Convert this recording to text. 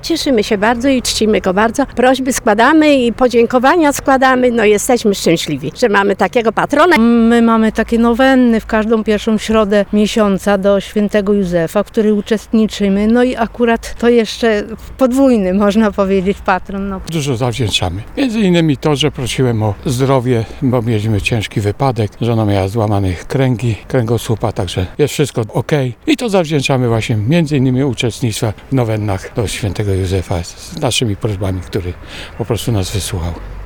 Cieszymy się bardzo i czcimy go bardzo. Prośby składamy i podziękowania składamy. No jesteśmy szczęśliwi, że mamy takiego patrona. My mamy takie nowenny w każdą pierwszą środę miesiąca do świętego Józefa, w której uczestniczymy. No i akurat to jeszcze podwójny, można powiedzieć, patron. No. Dużo zawdzięczamy. Między innymi to, że prosiłem o zdrowie, bo mieliśmy ciężki wypadek. Żona miała złamanych kręgosłupa, także jest wszystko ok. I to zawdzięczamy właśnie między innymi uczestnictwa w nowennach do świętego Józefa z naszymi prośbami, który po prostu nas wysłuchał.